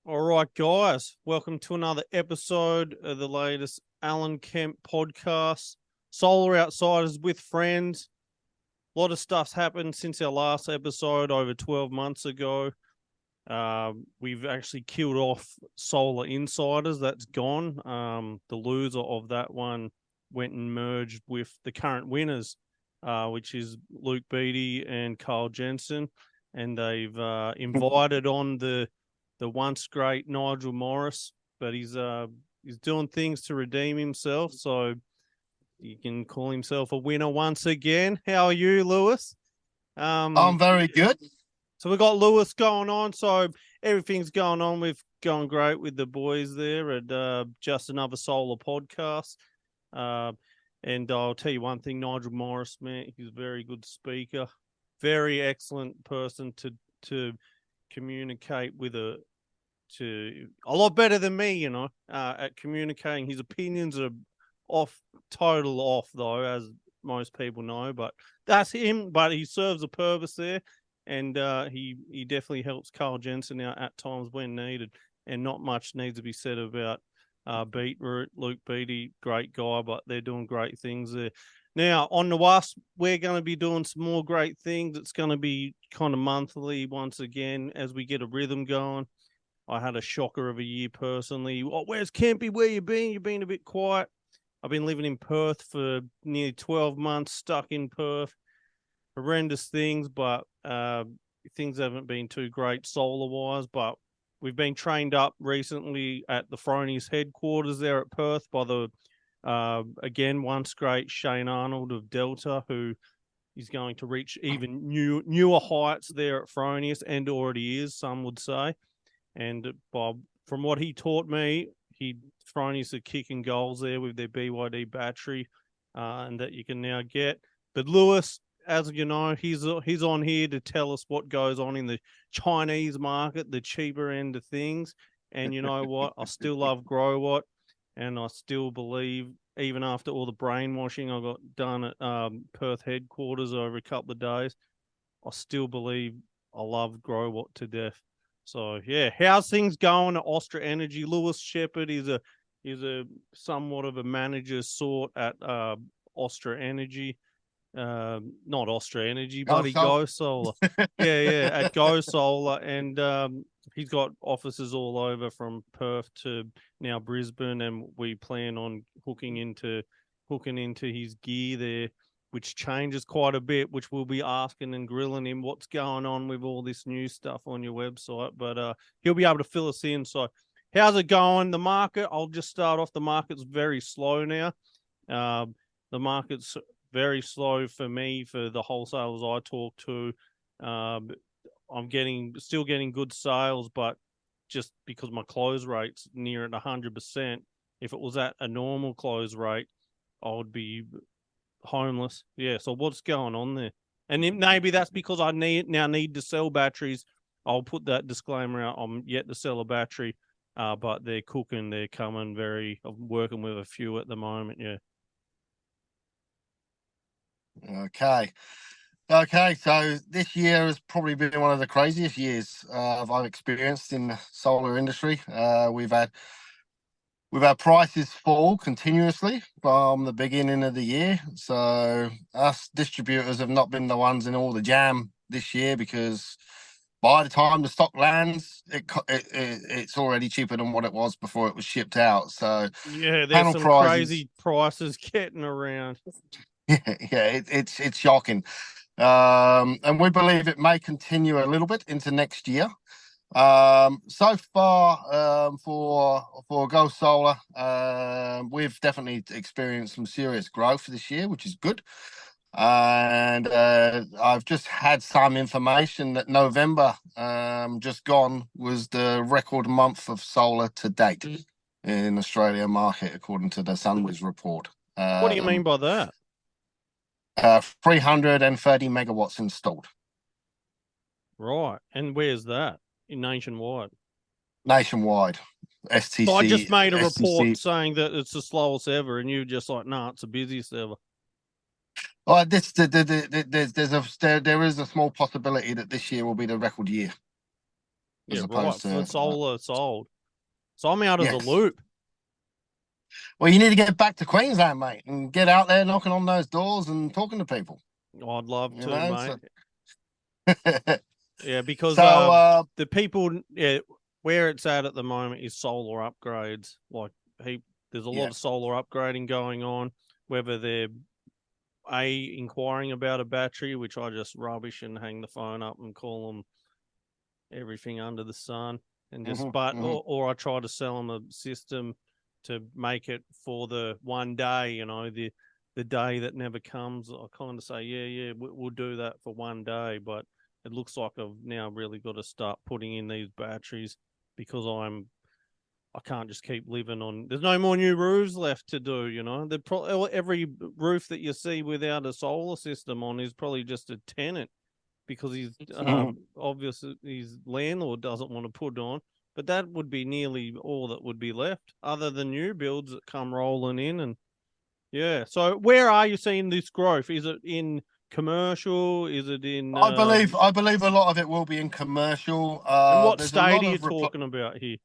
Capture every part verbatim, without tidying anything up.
All right, guys, welcome to another episode of the latest Alan Kemp podcast. Solar Outsiders with friends. A lot of stuff's happened since our last episode over twelve months ago. Uh, we've actually killed off Solar Insiders. That's gone. Um, the loser of that one went and merged with the current winners, uh, which is Luke Beattie and Carl Jensen. And they've uh, invited on the the once great Nigel Morris, but he's uh he's doing things to redeem himself, so you can call himself a winner once again. How are you, Lewis? Um, I'm very good. So we got Lewis going on, so everything's going on. We've gone great with the boys there at uh, Just Another Solar podcast. Uh, and I'll tell you one thing, Nigel Morris, man, he's a very good speaker, very excellent person to to communicate with a to a lot better than me, you know, uh, at communicating. His opinions are off, total off though, as most people know. But that's him. But he serves a purpose there, and uh, he he definitely helps Carl Jensen out at times when needed. And not much needs to be said about uh, Beetroot, Luke Beattie, great guy, but they're doing great things there. Now, on the Wasp, we're going to be doing some more great things. It's going to be kind of monthly once again as we get a rhythm going. I had a shocker of a year personally. Oh, where's Kempy? Where you been? You've been a bit quiet. I've been living in Perth for nearly twelve months, stuck in Perth. Horrendous things, but uh, things haven't been too great solar-wise, but we've been trained up recently at the Fronies headquarters there at Perth by the Uh, again, once great Shane Arnold of Delta, who is going to reach even new newer heights there at Fronius, and already is, some would say. And Bob, from what he taught me, he Fronius are kicking goals there with their B Y D battery, uh, and that you can now get. But Lewis, as you know, he's he's on here to tell us what goes on in the Chinese market, the cheaper end of things. And you know what? I still love GrowWatt. And I still believe, even after all the brainwashing I got done at um, Perth headquarters over a couple of days, I still believe I love GrowWatt to death. So yeah, how's things going at Austria Energy? Lewis Shepherd is a is a somewhat of a manager sort at uh, Austria Energy. Um, not Austria Energy, Go buddy, Solar. Go Solar. Yeah, yeah, at Go Solar, and um, he's got offices all over from Perth to now Brisbane, and we plan on hooking into hooking into his gear there, which changes quite a bit. Which we'll be asking and grilling him what's going on with all this new stuff on your website, but uh, he'll be able to fill us in. So, how's it going? The market? I'll just start off. The market's very slow now. Uh, the market's very slow for me, for the wholesalers I talk to. Um, I'm getting still getting good sales, but just because my close rate's near at one hundred percent, if it was at a normal close rate, I would be homeless. Yeah, so what's going on there? And maybe that's because I need now need to sell batteries. I'll put that disclaimer out. I'm yet to sell a battery, uh, but they're cooking. They're coming very. I'm working with a few at the moment, yeah. Okay. Okay, so this year has probably been one of the craziest years uh, I've experienced in the solar industry. Uh, we've had we've had prices fall continuously from the beginning of the year. So us distributors have not been the ones in all the jam this year, because by the time the stock lands, it, it, it it's already cheaper than what it was before it was shipped out. So yeah, there's panel some prices, crazy prices getting around. Yeah, yeah, it, it's it's shocking, um, and we believe it may continue a little bit into next year. Um, so far, um, for for Go Solar, um, we've definitely experienced some serious growth this year, which is good. And uh, I've just had some information that November, um, just gone, was the record month of solar to date mm. in Australia market, according to the Sunwiz report. Um, What do you mean by that? Uh, three hundred thirty megawatts installed. Right. And where's that? In nationwide? Nationwide. S T C. So I just made a S T C. report saying that it's the slowest ever, and you just like, no, nah, it's the busiest ever. Well, this the, the, the, there's there's a there, there is a small possibility that this year will be the record year. as Yeah, right. opposed For to uh, solar sold. So I'm out of the yes. loop. Well, you need to get back to Queensland, mate, and get out there knocking on those doors and talking to people. I'd love You to, know, mate. so, Yeah, because so uh, uh, the people, yeah, where it's at at the moment is solar upgrades. Like, he, there's a lot yeah, of solar upgrading going on. Whether they're a inquiring about a battery, which I just rubbish and hang the phone up and call them everything under the sun, and just hmm but hmm or, or I try to sell them a system to make it for the one day, you know, the the day that never comes. I kind of say, yeah, yeah, we, we'll do that for one day, but it looks like I've now really got to start putting in these batteries because I'm I can't just keep living on. There's no more new roofs left to do. You know, the pro- every roof that you see without a solar system on is probably just a tenant because he's uh, hmm obviously his landlord doesn't want to put on. But that would be nearly all that would be left, other than new builds that come rolling in. And yeah, so where are you seeing this growth? Is it in commercial? Is it in I um, believe I believe a lot of it will be in commercial. and Uh, what there's a state lot are you of repl- talking about here?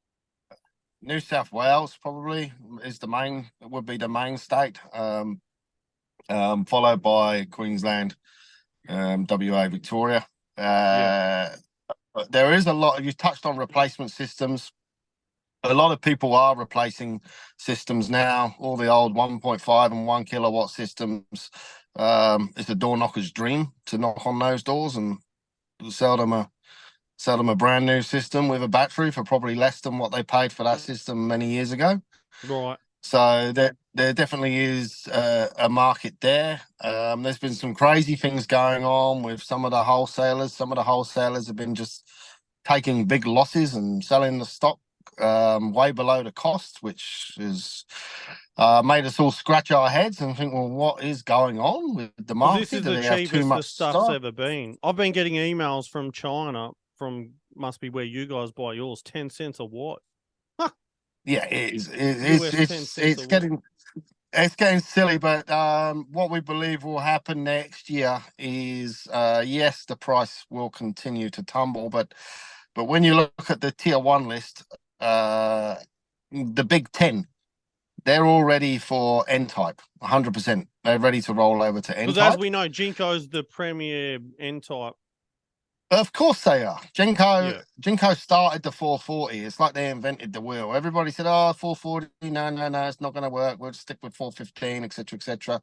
New South Wales probably is the main would be the main state, um, um, followed by Queensland, um, W A, Victoria. Yeah, Uh, but there is a lot. You touched on replacement systems. A lot of people are replacing systems now. All the old one point five and one kilowatt systems. Um, it's a door knocker's dream to knock on those doors and sell them a sell them a brand new system with a battery for probably less than what they paid for that system many years ago. right. So there, there definitely is uh, a market there. Um, there's been some crazy things going on with some of the wholesalers. Some of the wholesalers have been just taking big losses and selling the stock um, way below the cost, which has uh, made us all scratch our heads and think, well, what is going on with the Because this market? is Do the they have too cheapest the much stuff's stock? ever been. I've been getting emails from China, from must be where you guys buy yours, ten cents a watt. Huh, Yeah, it is. It, it's U S ten it's cents a it's watt. getting it's getting silly, but um, what we believe will happen next year is, uh, yes, the price will continue to tumble, but but when you look at the tier one list, uh, the big ten, they're all ready for N type, one hundred percent. They're ready to roll over to N Because as type. we know, Jinko's the premier N type. Of course they are. Jinko Yeah. Jinko started the four forty. It's like they invented the wheel. Everybody said, "Oh, four forty, no, no, no, it's not going to work. We'll stick with four fifteen, et cetera, et cetera."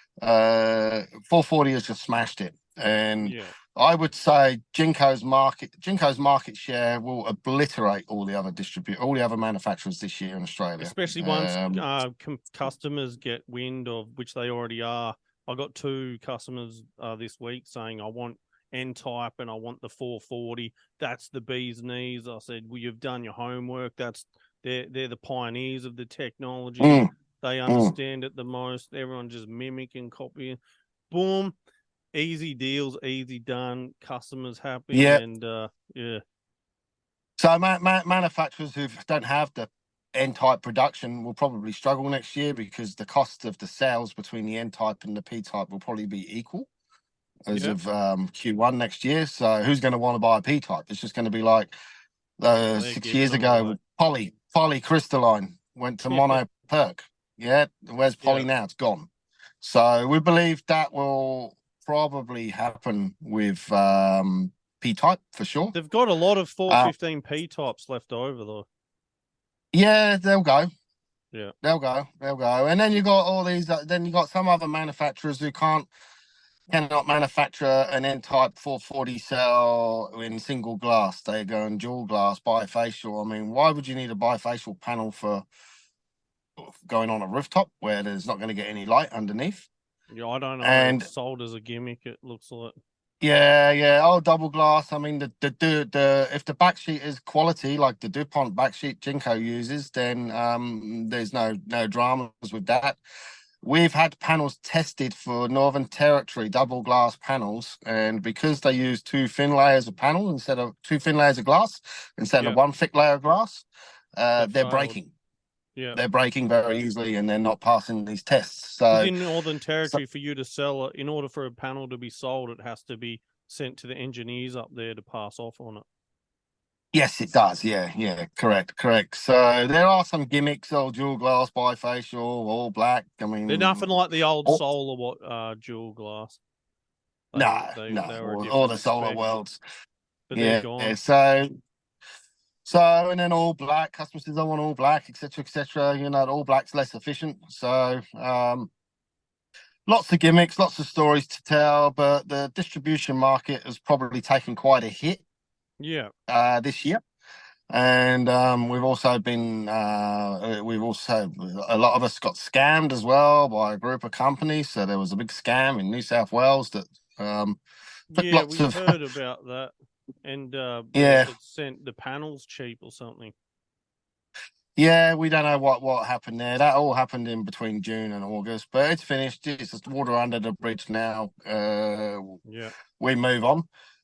Uh, four forty has just smashed it, and Yeah. I would say Jinko's market Jinko's market share will obliterate all the other distribute all the other manufacturers this year in Australia. Especially once Um, uh, com- customers get wind of, which they already are. I got two customers uh, this week saying, I want N type and I want the four forty. That's the bee's knees. I said, well, you've done your homework. That's they're they're the pioneers of the technology. mm, They mm. understand it the most. Everyone just mimicking, copying. Boom, easy deals, easy done. Customers happy, Yeah. and uh, yeah, So ma- ma- manufacturers who don't have the N-type production will probably struggle next year because the cost of the sales between the N-type and the P-type will probably be equal as yeah, of um, Q one next year. So who's going to want to buy a P-type? It's just going to be like uh, they're six giving years them ago away. with poly polycrystalline went to mono perc. Yeah, where's poly Yeah. now? It's gone. So we believe that will probably happen with um, P-type for sure. They've got a lot of Uh, four fifteen P types left over though. yeah, they'll go. Yeah. They'll go. They'll go. And then you got all these. Uh, then you got some other manufacturers who can't cannot manufacture an N-type four forty cell in single glass. They go in dual glass, bifacial. I mean, why would you need a bifacial panel for going on a rooftop where there's not going to get any light underneath? Yeah, I don't know. And It's sold as a gimmick, it looks like. yeah, yeah. Oh, double glass. I mean, the the the, the if the backsheet is quality, like the DuPont backsheet Jinko uses, then um, there's no no dramas with that. We've had panels tested for Northern Territory double glass panels, and because they use two thin layers of panel instead of two thin layers of glass instead Yeah. of one thick layer of glass, uh, They've they're failed. breaking. Yeah. They're breaking very easily, and they're not passing these tests. Because So, in Northern so Territory, for you to sell it, in order for a panel to be sold, it has to be sent to the engineers up there to pass off on it. Yes, it does. Yeah, yeah, correct, correct. So there are some gimmicks, all dual glass, bifacial, all black. I mean, They're nothing like the old all, Solar what uh, dual glass. They no, they no, they were a all, all the different solar spec, worlds. but they're Yeah, gone. yeah. So, so and then all black. Customers says I want all black, et cetera, et cetera. You know, all black's less efficient. So, um, lots of gimmicks, lots of stories to tell. But the distribution market has probably taken quite a hit Yeah. uh, this year. And um, we've also been, uh, we've also, a lot of us got scammed as well by a group of companies. So there was a big scam in New South Wales that um, took Yeah, lots we of, heard about that, and uh, yeah, it sent the panels cheap or something. yeah, we don't know what, what happened there. That all happened in between June and August, but it's finished. It's just water under the bridge now. Uh, Yeah. we move on.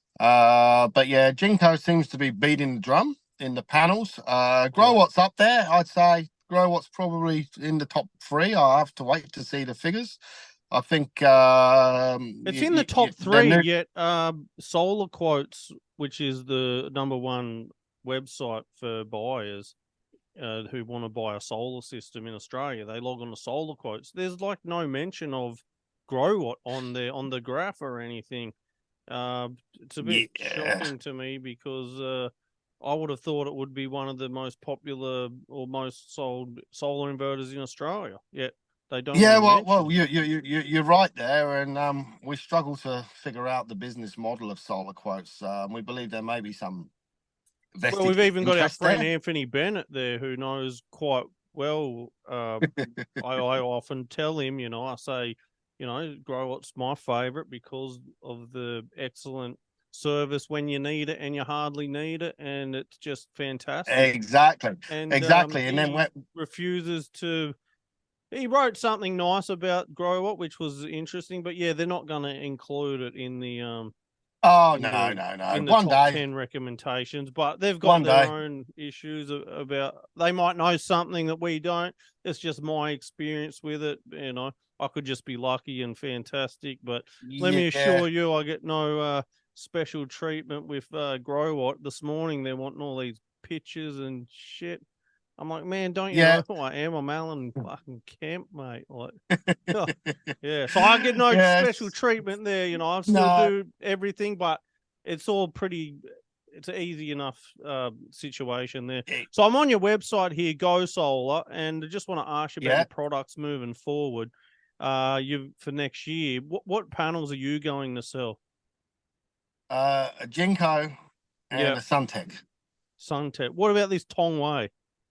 Uh, but yeah, Jinko seems to be beating the drum in the panels. Uh, Grow Yeah. What's up there. I'd say Grow What's probably in the top three. I have to wait to see the figures. I think um, It's y- in the y- top y- three, new- yet um, Solar Quotes, which is the number one website for buyers uh, who want to buy a solar system in Australia, they log on to Solar Quotes. There's like no mention of GrowWatt on there on the graph or anything. Uh, it's a bit yeah, shocking to me because uh, I would have thought it would be one of the most popular or most sold solar inverters in Australia. Yet they don't yeah. even Well, mention well, it. you you you you're right there, and um, we struggle to figure out the business model of Solar Quotes. Um, we believe there may be some Well, vested we've even got our interest friend there. Anthony Bennett there who knows quite well. Uh, I, I often tell him, you know, I say, you know, GrowWatt's my favorite because of the excellent service when you need it and you hardly need it, and it's just fantastic. Exactly, And um, exactly. And then he when, refuses to. He wrote something nice about GrowWatt, which was interesting, but yeah, they're not going to include it in the um oh in no, the no, no. in the One top day, ten recommendations, but they've got one their day. own issues about. They might know something that we don't. It's just my experience with it. You know, I could just be lucky and fantastic, but let me Yeah, assure you, I get no uh, special treatment with uh, GrowWatt. This morning they're wanting all these pictures and shit. I'm like, man, don't you know yeah, who I am? I'm Alan fucking Kemp, mate. Like, yeah. So I get no special yes. treatment there. You know, I still No, do everything, but it's all pretty. It's an easy enough uh, situation there. eh, So I'm on your website here, Go Solar, and I just want to ask you about yeah. your products moving forward. Uh, you for next year. What what panels are you going to sell? Uh, a Jinko and Yeah, a Suntech. Suntech. What about this Tongwei?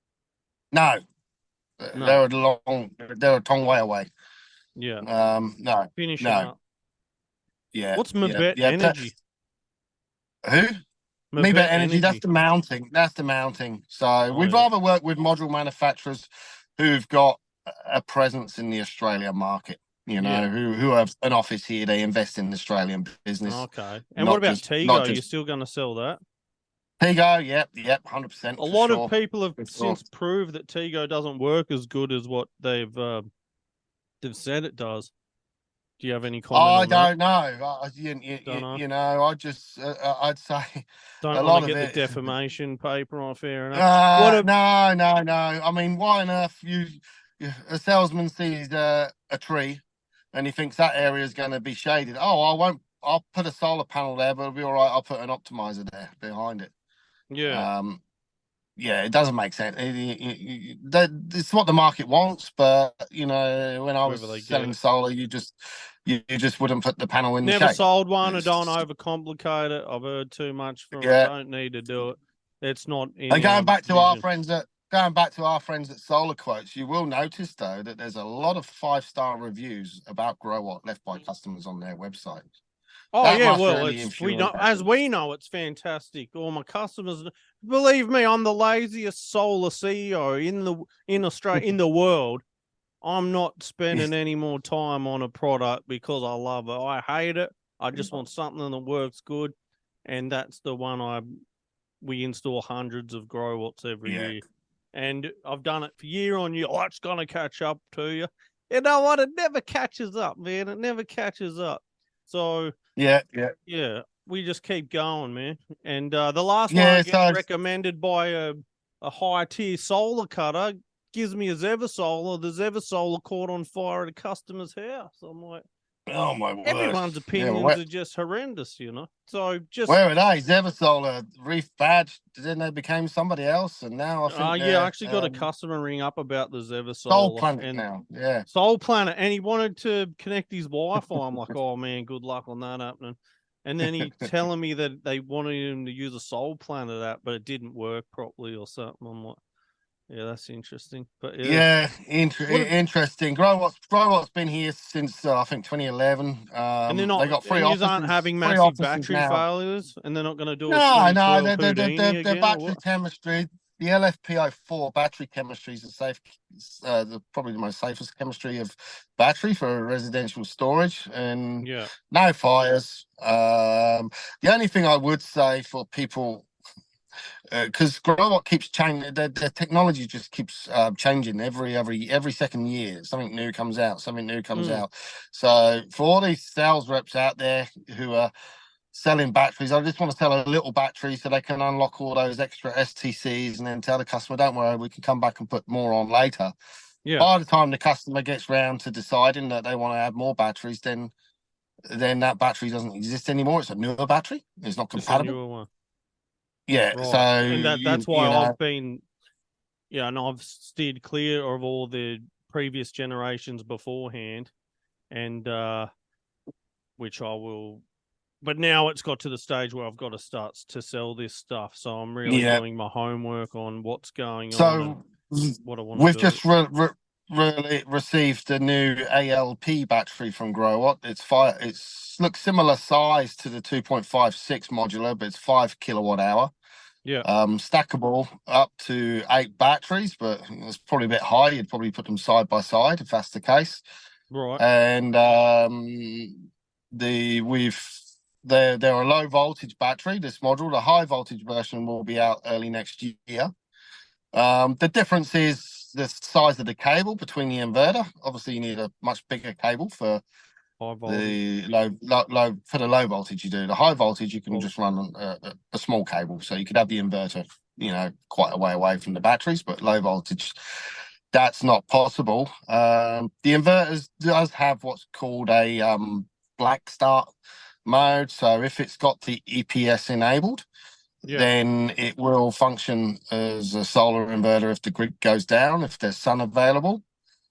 No, No. they're a long, they're a long way away. Yeah. Um, no, Finishing no. up. Yeah, What's yeah, Mabet yeah. T- Energy? who? Me, Mabet but energy. That's Energy. the mounting. That's the mounting. So Oh we'd yeah. rather work with module manufacturers who've got a presence in the Australian market. You know, Yeah. who who have an office here. They invest in the Australian business, Okay. And what not about just not Tego? You're just still going to sell that? Tego. Yep, yep, hundred percent A for lot of sure. people have For sure. since proved that Tego doesn't work as good as what they've uh, they've said it does. Do you have any comment I on that? don't know. I, you, you, Don't you, know. you know, I just uh, uh, I'd say Don't a want to lot of get the it. defamation paper on. Fair enough. What Uh, a no, no, no. I mean, why on earth you, you a salesman sees uh, a tree and he thinks that area is going to be shaded. Oh, I won't. I'll put a solar panel there, but it'll be all right. I'll put an optimizer there behind it. yeah. Um, yeah, it doesn't make sense. It, it, it, that, it's what the market wants, but you know, when I was Whether they get selling it. solar, you just you, you just wouldn't put the panel in the Never shade. sold one. I It's don't just- overcomplicate it. I've heard too much from it. yeah. Don't need to do it. It's not in And our going back to our vision. friends at going back to our friends at Solar Quotes, you will notice though that there's a lot of five star reviews about GrowWatt left by customers on their website. Oh That yeah, must well, really it's we influence. know as we know it's fantastic. All my customers, believe me, I'm the laziest solar C E O in the in Australia in the world. I'm not spending any more time on a product because I love it. I hate it. I just want something that works good, and that's the one I we install hundreds of GrowWatts every Yeah. year, and I've done it for year on year. Oh, it's gonna catch up to you. You know what? It never catches up, man. It never catches up. So Yeah, yeah. yeah, we just keep going, man. And uh, the last one Yeah, I get so recommended by a, a high tier solar cutter gives me a Zever Solar. The Zever Solar caught on fire at a customer's house. I'm like, oh my word. everyone's Yeah, well, opinions where, are just horrendous, you know. So just where are they? Zeversolar, Reef Badge, then they became somebody else, and now I uh, think yeah, I they're actually got a um, customer ring up about the Zever Soul Solar Planet and now. Yeah. Soul Planet, and he wanted to connect his Wi-Fi. I'm like, oh man, good luck on that happening. And then he telling me that they wanted him to use a Soul Planet app, but it didn't work properly or something. I'm like, yeah, that's interesting. But yeah, Yeah, inter- what? interesting. Growwatt's Growwatt's been here since uh, I think twenty eleven. And they're Um, not, they got three and you aren't offices, having three massive offices battery now. failures, and they're not going to do a No, no, twenty twelve the the the, Houdini the, the again, or battery what? chemistry, the L F P O four battery chemistry is the safe, uh, the probably the most safest chemistry of battery for residential storage, and Yeah, no fires. Um, the only thing I would say for people, because uh, Growwatt keeps changing, the, the technology just keeps uh, changing every every every second year. Something new comes out, something new comes mm, out. So for all these sales reps out there who are selling batteries, I just want to sell a little battery so they can unlock all those extra S T Cs and then tell the customer, don't worry, we can come back and put more on later. yeah, By the time the customer gets round to deciding that they want to add more batteries, then then that battery doesn't exist anymore. It's a newer battery. It's not just a compatible. newer one, Yeah. right? So And that you that's why you know I've been, yeah, and I've steered clear of all the previous generations beforehand, and uh, which I will. But now it's got to the stage where I've got to start to sell this stuff. So I'm really yeah. doing my homework on what's going on and So what I want to we've do. just re- re- really received a new A L P battery from Growwatt. It's five. It's looks similar size to the two point five six modular, but it's five kilowatt hour. Yeah, Um, stackable up to eight batteries, but it's probably a bit high. You'd probably put them side by side if that's the case. right. And um, the we've they're they're a low voltage battery. This module, the high voltage version, will be out early next year. Um, the difference is the size of the cable between the inverter. Obviously, you need a much bigger cable for High voltage. the low, low, low for the low voltage. You do the high voltage. You can Cool. just run a, a, a small cable, so you could have the inverter, you know, quite a way away from the batteries. But low voltage, that's not possible. Um, the inverters does have what's called a um, black start mode. So if it's got the E P S enabled, Yeah. then it will function as a solar inverter if the grid goes down, if there's sun available.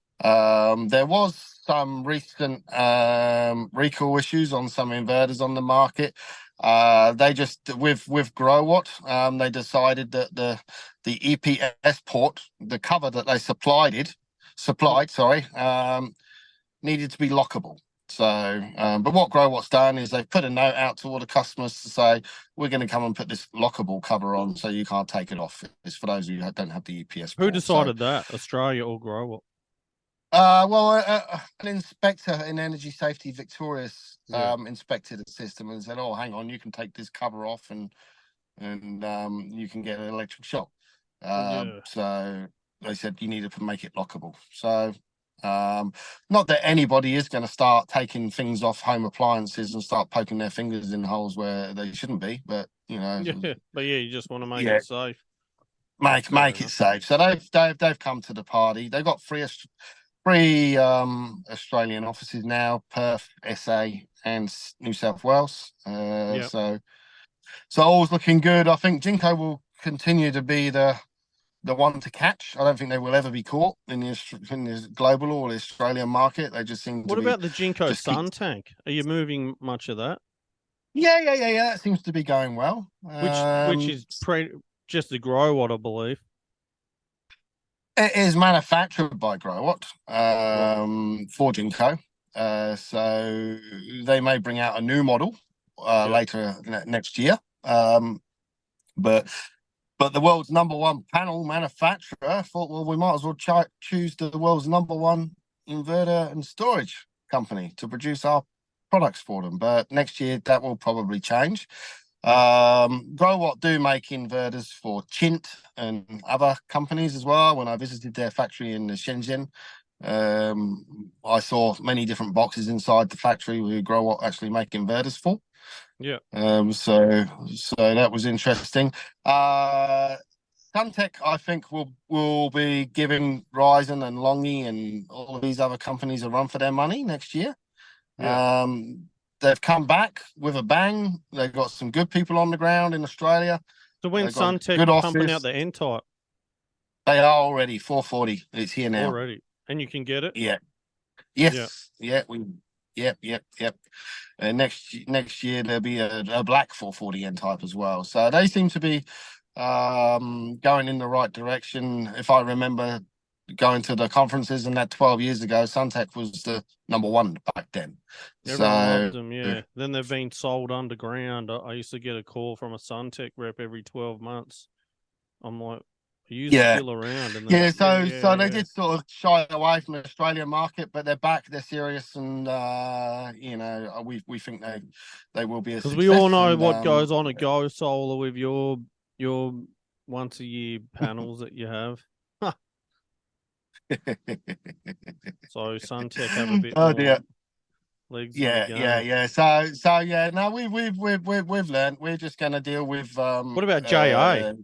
Um, there was some recent um, recall issues on some inverters on the market. Uh, they just with with Growwatt, um, they decided that the the E P S port, the cover that they supplied it supplied, sorry, um, needed to be lockable. So, um, but what Growwatt's done is they've put a note out to all the customers to say, we're going to come and put this lockable cover on so you can't take it off. It's for those of you who don't have the E P S Who port. decided So, that? Australia or Growwatt? uh, well, uh, uh, an inspector in Energy Safety Victorious Yeah. um, inspected the system and said, oh, hang on, you can take this cover off and and um, you can get an electric shock. Uh, Yeah. So they said you need to make it lockable. So um, not that anybody is going to start taking things off home appliances and start poking their fingers in holes where they shouldn't be, but you know, Yeah. But yeah, you just want to make yeah, it safe. make Fair make it enough. safe. So they've they've they've come to the party. They've got three Aust- three um, Australian offices now: Perth, S A, and S- New South Wales. Uh, Yeah. So so all's looking good. I think Jinko will continue to be the the one to catch. I don't think they will ever be caught in the, Aust- in the global or the Australian market. They just seem What to be about the Jinko just keep. Sun Tank? Are you moving much of that? Yeah, yeah, yeah, yeah. That seems to be going well. Which which Um, is pre just the Growwatt, I believe. it is manufactured by Growwatt Right. um, for Jinko. Uh, so they may bring out a new model uh, Yeah. later ne- next year. Um, but but the world's number one panel manufacturer thought, well, we might as well ch- choose the world's number one inverter and storage company to produce our products for them. But next year that will probably change. Um, Growwatt do make inverters for Chint and other companies as well. When I visited their factory in Shenzhen, um, I saw many different boxes inside the factory who Growwatt actually make inverters for. Yeah. Um, so so that was interesting. Uh, Suntech, I think, will will be giving Ryzen and Longi and all of these other companies a run for their money next year. Yeah. Um, they've come back with a bang. They've got some good people on the ground in Australia. So when They've got a Suntech good pumping out office. the N type They are already four forty. It's here now. already, and you can get it. Yeah. Yeah. Yes. Yeah. We. Yep. Yep. Yep. And next next year there'll be a, a black four forty N type as well. So they seem to be um, going in the right direction. If I remember going to the conferences and that twelve years ago, Suntech was the number one back then. Everyone So loved them, yeah. Then they've been sold underground. I, I used to get a call from a Suntech rep every twelve months. I'm like, are you yeah, still around? And yeah. they, So yeah, yeah, so they yeah. did sort of shy away from the Australian market, but they're back. They're serious, and uh, you know we we think they they will be a Because success. we all know and, what um, goes on at Go Solar with your your once a year panels that you have. So Suntech have a bit oh more dear. legs in the Yeah, yeah, game. yeah. So, so yeah. No, we, we've, we've, we've, we've learned. We're just going to deal with. Um, What about J A? uh,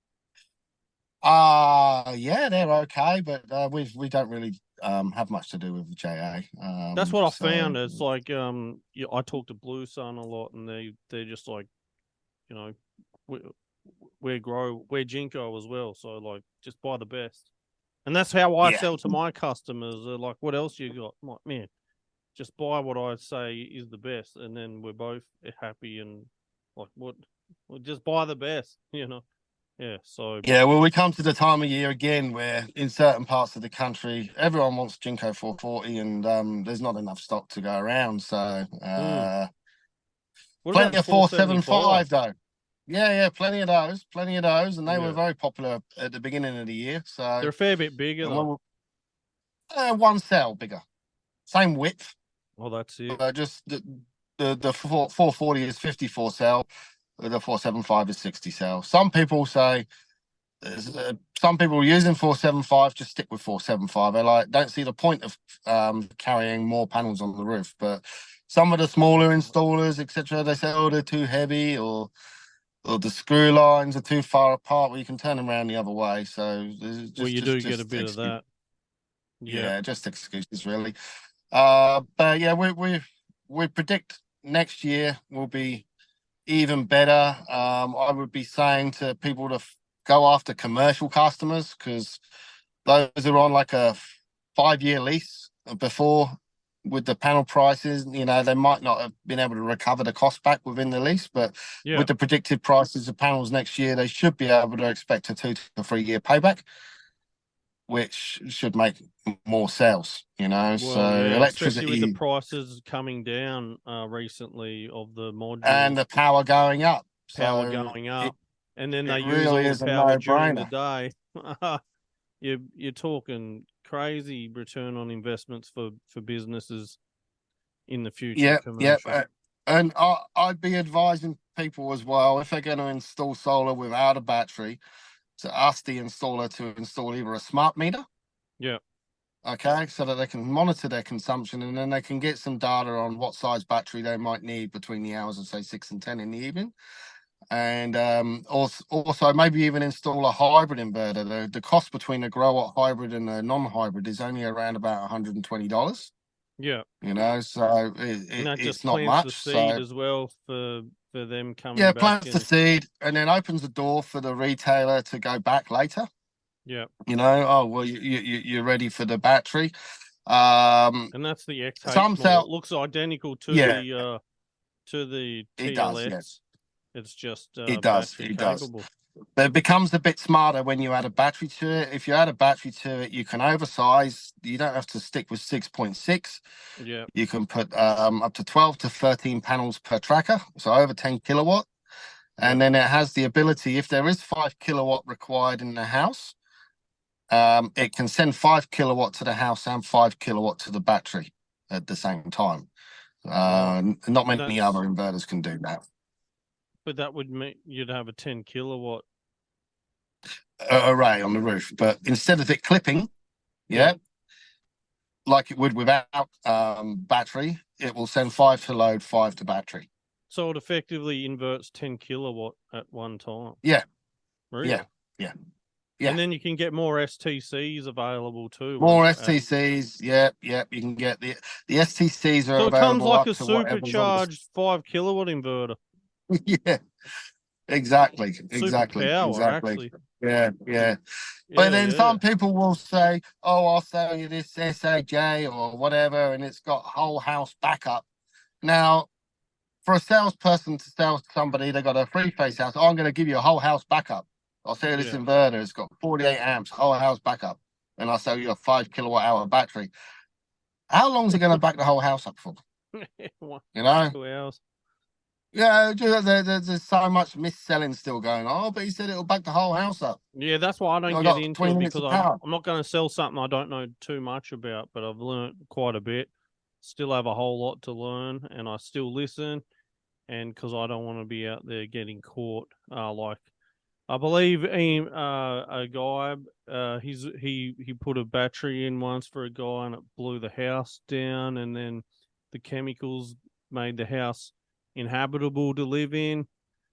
uh yeah, they're okay, but uh, we we don't really um have much to do with J A. Um, That's what I so found. It's like um, you, I talk to Blue Sun a lot, and they they're just like, you know, we we're grow we're Jinko as well. So like, just buy the best, and that's how I yeah, sell to my customers. They're like, what else you got? I'm like, man, just buy what I say is the best, and then we're both happy and like, what? Well, just buy the best, you know. Yeah. So yeah. Well, we come to the time of year again where in certain parts of the country, everyone wants Jinko four forty, and um, there's not enough stock to go around. So, mm. uh, What about plenty the of four four seventy seven five? five though. Yeah, yeah, plenty of those, plenty of those, and they were Yeah, very popular at the beginning of the year. So, they're a fair bit bigger and though. when uh, one cell bigger, same width, Well, that's it. uh, just the the the four forty is fifty-four cell, the four seventy-five is sixty cell. Some people say, uh, some people using four seventy-five just stick with four seventy-five. They like don't see the point of um, carrying more panels on the roof. But some of the smaller installers, et cetera, they say, oh, they're too heavy, or or the screw lines are too far apart. Well, you can turn them around the other way. So just, Well, you just, do get a just bit of excuse, that. Yeah. yeah, just excuses really. Uh, but yeah, we we we predict next year will be even better. Um, I would be saying to people to f- go after commercial customers because those are on like a five year lease before with the panel prices. You know, they might not have been able to recover the cost back within the lease, but Yeah. with the predicted prices of panels next year, they should be able to expect a two to three year payback, which should make more sales, you know. Well, So yeah, especially with the electricity prices coming down uh, recently of the and modules, the power going up. power So going it, up, and then it they use really all the is a power during the no-brainer. day. you're you're talking crazy return on investments for for businesses in the future, Yeah, yeah. commercial. uh, And I, I'd be advising people as well, if they're going to install solar without a battery, to ask the installer to install either a smart meter, Yeah. okay, so that they can monitor their consumption and then they can get some data on what size battery they might need between the hours of, say, six and ten in the evening. And um, also, also maybe even install a hybrid inverter. The, the cost between a grow-watt hybrid and a non-hybrid is only around about one hundred and twenty dollars. Yeah. You know, so it, it, And that it's just not plants the much. seed So as well for for them coming yeah, back plants the and seed and then opens the door for the retailer to go back later. yeah. You know, oh well, you, you you're ready for the battery. Um, And that's the X H some model. It sell, looks identical to yeah, the uh to the it does. Yeah, T L X. It's just uh, it does. battery It does. capable. But it becomes a bit smarter when you add a battery to it. If you add a battery to it, you can oversize. You don't have to stick with six point six. Yeah. You can put um, up to twelve to thirteen panels per tracker, so over ten kilowatt. And Yeah. then it has the ability, if there is five kilowatt required in the house, um, it can send five kilowatt to the house and five kilowatt to the battery at the same time. Uh, Oh, not and many that's other inverters can do that. but that would mean you'd have a ten kilowatt. Uh, array on the roof, but instead of it clipping, yeah, Yeah. like it would without um, battery, it will send five to load, five to battery. So it effectively inverts ten kilowatt at one time. Yeah. Really? Yeah. Yeah. Yeah. And then you can get more S T Cs available too. More once- S T Cs. Yep. Yep. You can get the the S T Cs are So it comes available like up a to whatever's on supercharged five kilowatt inverter. the... Yeah. Exactly. Exactly. Superpower, Exactly. actually. Yeah. Yeah. Yeah, But then yeah. some people will say, "Oh, I'll sell you this S A J or whatever, and it's got whole house backup." Now, for a salesperson to sell somebody, they got a three-phase house. Oh, I'm going to give you a whole house backup. I'll sell you this Yeah. inverter. It's got forty-eight amps, whole house backup, and I'll sell you a five kilowatt hour battery. How long is it going to back the whole house up for? One, You know? two hours. Yeah, there, there, there's so much mis-selling still going on. Oh, but he said it'll back the whole house up. Yeah, that's why I don't I get got into twenty it minutes because of I'm, power. I'm not going to sell something I don't know too much about, but I've learned quite a bit. Still have a whole lot to learn, and I still listen. And because I don't want to be out there getting caught, uh, like I believe Ian, uh, a guy, uh, he's he he put a battery in once for a guy, and it blew the house down, and then the chemicals made the house inhabitable to live in.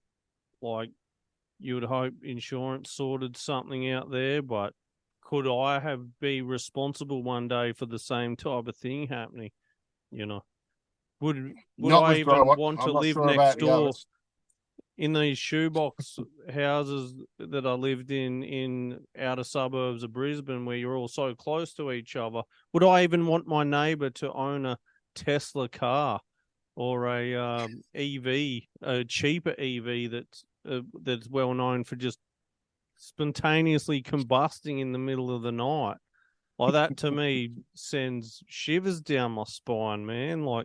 Like, you would hope insurance sorted something out there, but could I have be responsible one day for the same type of thing happening? You know, would would Not I with even Grower. want I'm to not live sure next about the door others. in these shoebox houses that I lived in in outer suburbs of Brisbane, where you're all so close to each other? Would I even want my neighbour to own a Tesla car or a um, E V, a cheaper E V that's uh, that's well known for just spontaneously combusting in the middle of the night? Like, that to me sends shivers down my spine, man. Like,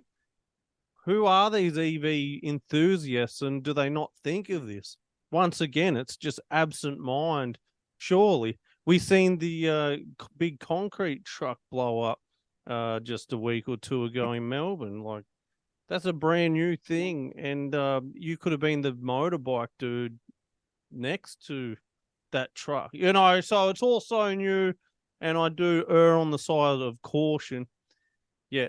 who are these E V enthusiasts, and do they not think of this? Once again, it's just absent mind. Surely we seen the uh, big concrete truck blow up uh, just a week or two ago in Melbourne. Like, that's a brand new thing, and uh, you could have been the motorbike dude next to that truck, you know. So it's all so new, and I do err on the side of caution. Yet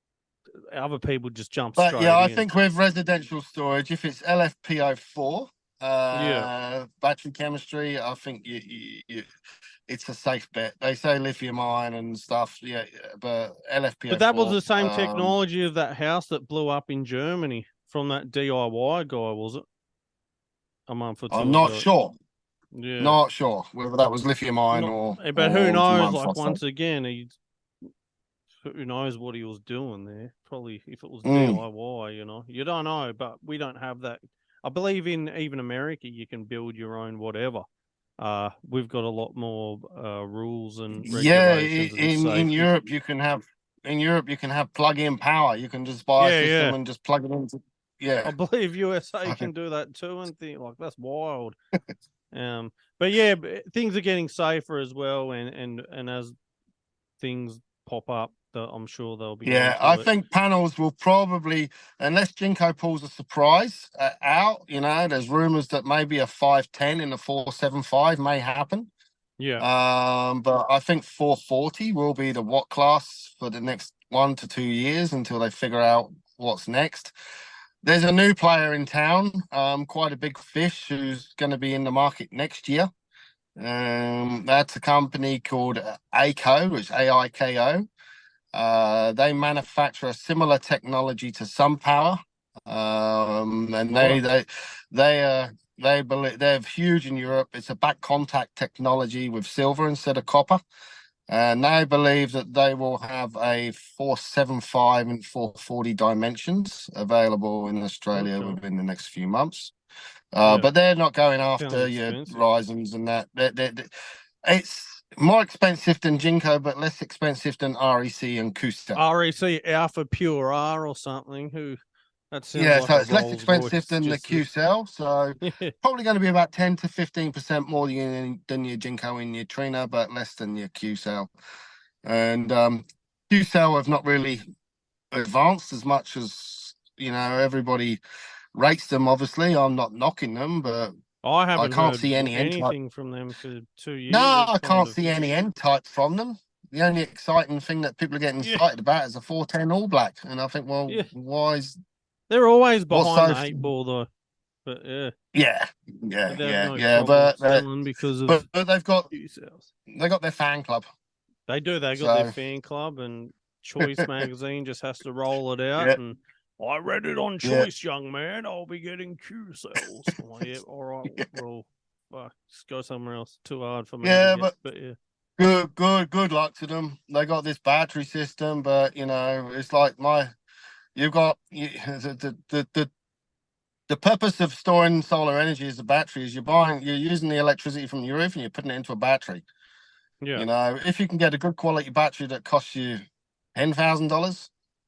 other people just jump But straight yeah, I in. think with residential storage, if it's L F P O four, uh, Yeah. battery chemistry, I think you, you, you, it's a safe bet. They say lithium ion and stuff, yeah, but L F P O four. But that was the same um, technology of that house that blew up in Germany from that D I Y guy, was it? A month or two I'm not ago. sure. Yeah. Not sure whether that was lithium ion Not, or. but or who knows? iron Like, phosphate. once again, he who knows what he was doing there? Probably if it was Mm. D I Y, you know, you don't know. But we don't have that. I believe in even America, you can build your own whatever. Uh, we've got a lot more uh, rules and Yeah, regulations and in in safety. Europe you can have in Europe you can have plug-in power. You can just buy Yeah, a system yeah. and just plug it into. Yeah, I believe U S A can do that too, and think like that's wild. um, but yeah, b- things are getting safer as well, and and and as things pop up, the, I'm sure they'll be. yeah. onto I it. think panels will probably, unless Jinko pulls a surprise uh, out. You know, there's rumors that maybe a five ten in the four seven five may happen. Yeah, Um, but I think four forty will be the watt class for the next one to two years until they figure out what's next. There's a new player in town, um, quite a big fish, who's going to be in the market next year. Um, that's a company called AIKO, which is A I K O. Uh, they manufacture a similar technology to SunPower, um, and they they they uh, they believe they're huge in Europe. It's a back contact technology with silver instead of copper. And they believe that they will have a four seventy-five and four forty dimensions available in Australia Okay. within the next few months. Uh, Yeah. But they're not going Sounds after your expensive. Ryzens and that. They're, they're, they're- it's more expensive than Jinko, but less expensive than R E C and Qcell. R E C Alpha Pure R or something. Who that sounds Yeah, like so a it's less Rolls expensive Royce, than the just the- Qcell. So Yeah. probably going to be about ten to fifteen percent more than, than your Jinko and your Trina, but less than your Qcell. And um, Qcell have not really advanced as much as, you know, everybody rates them. Obviously, I'm not knocking them, but I haven't can't heard see any N-type. anything from them for two years. no, They've I kind can't of- see any N-type from them. The only exciting thing that people are getting Yeah. excited about is a four ten All Black, and I think, well, Yeah. why is They're always What's behind the so eight ball though. But yeah, yeah, yeah, but they have yeah, no yeah. problem But uh, selling because but, of but they've got Q cells. they got their fan club. They do. They got their So fan club, and Choice magazine just has to roll it out. yeah, And I read it on yeah, Choice, young man. I'll be getting Q cells. I'm like, yeah, all right. Well, fuck, just go somewhere else. Too hard for me to yeah. get. But But yeah, good, good, good luck to them. They got this battery system, but you know, it's like my you've got you, the, the the the purpose of storing solar energy as a battery is you're buying, you're using the electricity from your roof and you're putting it into a battery. yeah. You know, if you can get a good quality battery that costs you ten thousand dollars,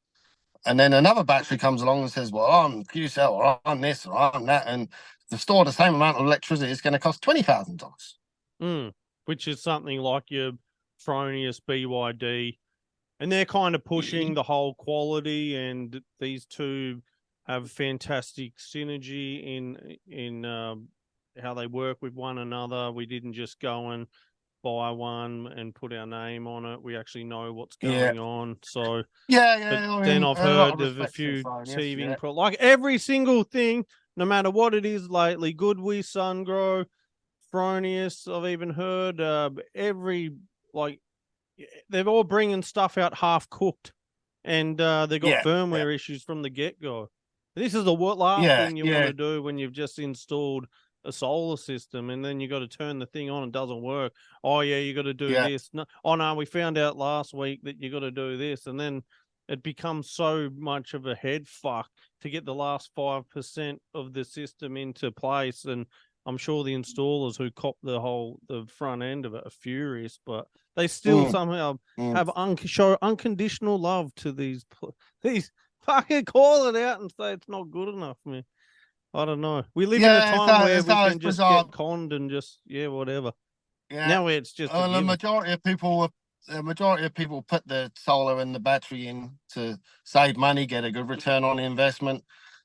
and then another battery comes along and says, "Well, I'm Q cell or I'm this or I'm that," and to store the same amount of electricity, it's going to cost twenty thousand dollars. Mm. Which is something like your Fronius B Y D, and they're kind of pushing the whole quality. And these two have fantastic synergy in in uh, how they work with one another. We didn't just go and buy one and put our name on it. We actually know what's Yeah, going on. So, yeah, but yeah. I then mean, I've a lot of heard of a respect for few Fronius. teething Yeah, pro like every single thing, no matter what it is lately. Goodwe, Sungrow, Fronius. I've even heard uh, every like they're all bringing stuff out half cooked, and uh, they got yeah, yeah, firmware issues from the get go. This is the last yeah, thing you want yeah, to do when you've just installed a solar system, and then you got to turn the thing on and it doesn't work. Oh yeah, you got to do yeah. this. No, oh no, we found out last week that you got to do this, and then it becomes so much of a head fuck to get the last five percent of the system into place. And I'm sure the installers who cop the whole the front end of it are furious, but they still Mm, somehow mm. have un- show unconditional love to these these fucking call it out and say it's not good enough, man. I don't know. We live in a Yeah, it's, time uh, where it's, we uh, can it's just bizarre. get conned and just yeah, whatever. Yeah, Now it's just a well, the given. majority of people, the majority of people put the solar and the battery in to save money, get a good return on the investment.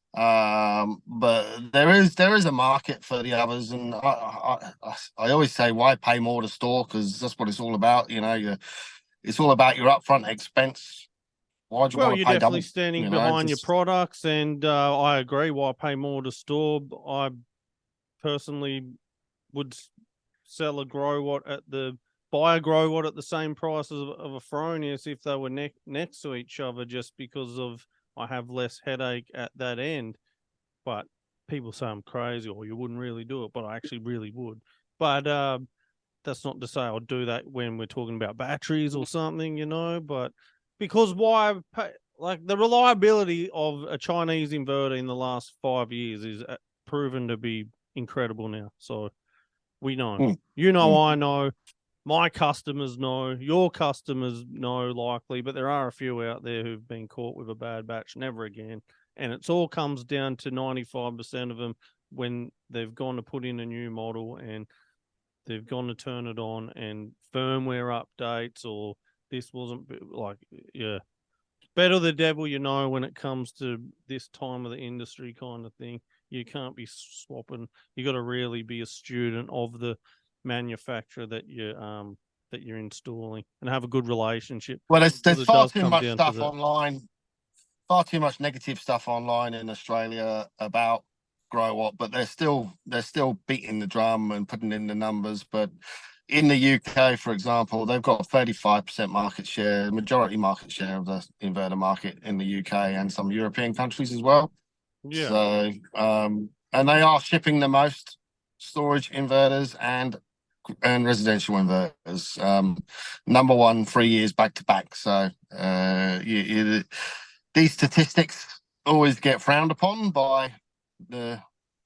Um, but there is there is a market for the others, and I I, I, I always say, why pay more to store? Because that's what it's all about. You know, you it's all about your upfront expense. Why do you Well, want you're to pay definitely double? standing You know, behind your just products, and uh, I agree. Why pay more to store? I personally would sell a grow watt at the buy a grow watt at the same price of, of a Fronius if they were ne- next to each other, just because of I have less headache at that end. But people say I'm crazy, or you wouldn't really do it, but I actually really would. But uh, that's not to say I'll do that when we're talking about batteries or something, you know. But because why pay, like the reliability of a Chinese inverter in the last five years is uh, proven to be incredible now. So we know, mm, you know, mm. I know, my customers know, your customers know likely, but there are a few out there who've been caught with a bad batch. Never again. And it's all comes down to ninety-five percent of them when they've gone to put in a new model and they've gone to turn it on and firmware updates or this wasn't like, yeah, better the devil you know when it comes to this time of the industry kind of thing. You can't be swapping. You got to really be a student of the manufacturer that you um that you're installing and have a good relationship Well, there's because there's it far does too come much down to stuff that. online, far too much negative stuff online in Australia about grow up, but they're still they're still beating the drum and putting in the numbers. But in the U K, for example, they've got thirty-five percent market share, majority market share of the inverter market in the U K and some European countries as well. Yeah, So, um, and they are shipping the most storage inverters and and residential inverters. Um, number one, three years back to back. So, uh, you, you, these statistics always get frowned upon by the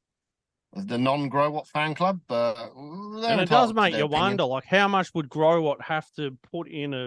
the non-Grow Watt fan club, but they're and it does entitled to make their you opinion. wonder, like, how much would Growwatt have to put in a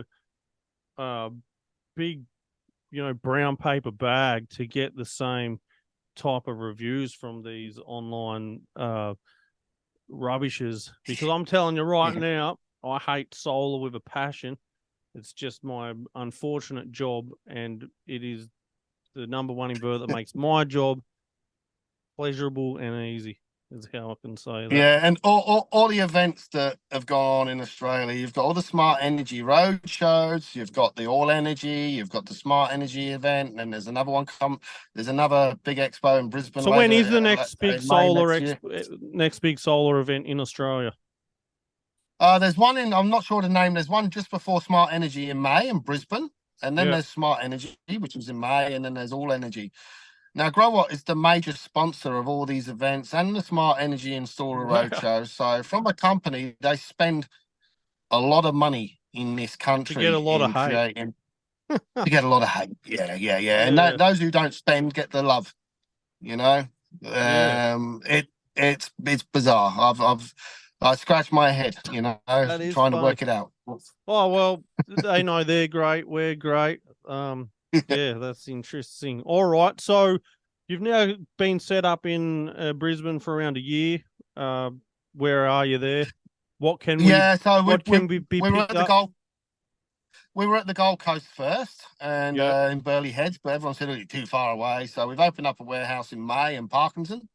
uh, big, you know, brown paper bag to get the same type of reviews from these online uh, rubbishes? Because I'm telling you right Yeah. now, I hate solar with a passion. It's just my unfortunate job, and it is the number one inverter that makes my job pleasurable and easy. is how I can say that. Yeah, and all, all, all the events that have gone on in Australia, you've got all the smart energy road shows, you've got the All Energy, you've got the smart energy event, and then there's another one come. There's another big expo in Brisbane. So when later, is the uh, next la- big in May solar next ex- year. eh, next big solar event in Australia? Uh, there's one in, I'm not sure the name. There's one just before Smart Energy in May in Brisbane, and then Yeah. there's Smart Energy, which is in May, and then there's All Energy. Now, Growwatt is the major sponsor of all these events and the Smart Energy Installer Wow. Roadshow. So, from a company, they spend a lot of money in this country To get a lot in of hate. creating to get a lot of hate. Yeah, yeah, yeah. And Yeah. that, those who don't spend get the love. You know, Yeah. um, it it's it's bizarre. I've I've I scratch my head. You know, That is trying to funny. work it out. Oh well, they know they're great. We're great. Um, yeah, that's interesting. All right, so you've now been set up in uh, Brisbane for around a year. Uh, where are you there? What can we? Yeah, so we What we, can we be we were picked at the up? Gold. We were at the Gold Coast first, and Yep. uh, in Burleigh Heads, but everyone said it was too far away. So we've opened up a warehouse in May in Parkinson.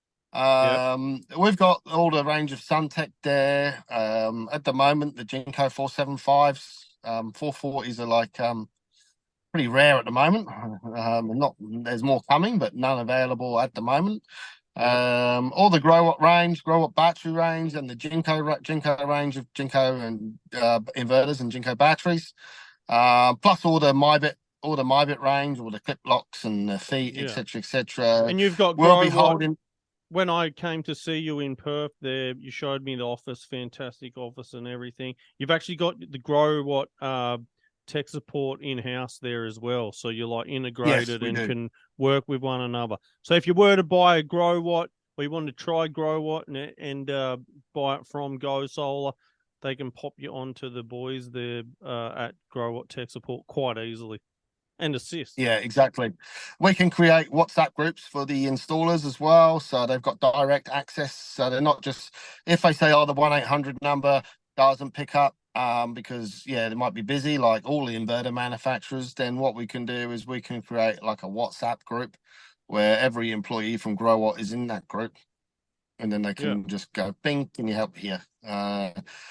Um, we've got all the range of Suntech there. Um, at the moment, the Jinko four seventy-fives, um, four forties are like um, pretty rare at the moment. Um, not there's more coming, but none available at the moment. Yep. Um, all the Growwatt range, Growwatt battery range, and the Jinko ra- Jinko range of Jinko and uh, inverters and Jinko batteries. Uh, plus all the MyBit, all the MyBit range, all the clip locks and the feet, Yeah. et cetera, et cetera. And you've got We'll be Grow What? holding. When I came to see you in Perth, there you showed me the office, fantastic office and everything. You've actually got the Grow What uh, tech support in house there as well, so you're like integrated we and do. can work with one another. So if you were to buy a Grow What, or you want to try Grow What and and uh, buy it from Go Solar, they can pop you onto the boys there uh, at Grow What tech support quite easily. And assist. Yeah, exactly. We can create WhatsApp groups for the installers as well. So they've got direct access. So they're not just, if they say, oh, the one eight hundred number doesn't pick up um, because, yeah, they might be busy, like all the inverter manufacturers, then what we can do is we can create like a WhatsApp group where every employee from Growwatt is in that group. And then they can Yeah. just go, bing, can you help here? Uh,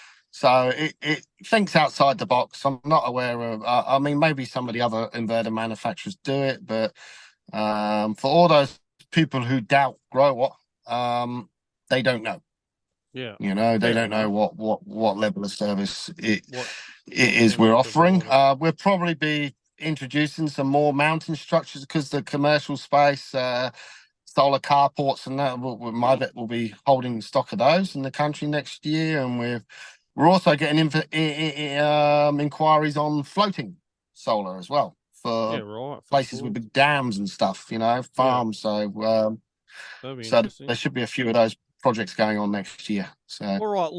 So it, it thinks outside the box. I'm not aware of, uh, I mean, maybe some of the other inverter manufacturers do it, but um, for all those people who doubt Growwatt, um, they don't know. Yeah. You know, they Fair don't know enough. what, what, what level of service it, What it is can we're be offering. provided. Uh, we'll probably be introducing some more mountain structures because the commercial space, uh, solar carports and that, will, will, my bet will be holding stock of those in the country next year. And we've We're also getting inf- i- i- um, inquiries on floating solar as well for Yeah, right. For places sure. with big dams and stuff, you know, farms. So, um, That'd be so interesting. there should be a few of those projects going on next year. So. All right.